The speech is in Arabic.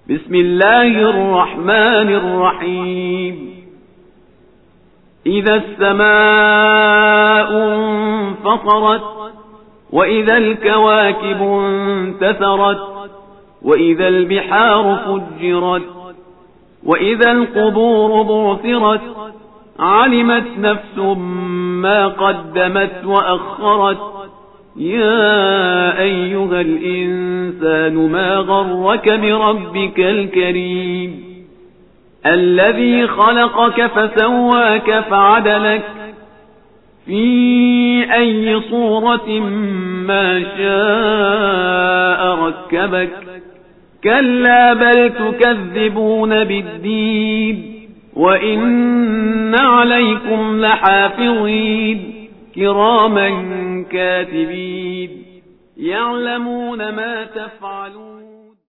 بسم الله الرحمن الرحيم إذا السماء انفطرت وإذا الكواكب انتثرت وإذا البحار فجرت وإذا القبور بعثرت علمت نفس ما قدمت وأخرت يا أيها الإنسان ما غرك بربك الكريم الذي خلقك فسواك فعدلك في أي صورة ما شاء ركبك كلا بل تكذبون بالدين وإن عليكم لحافظين كراما كاتبين يعلمون ما تفعلون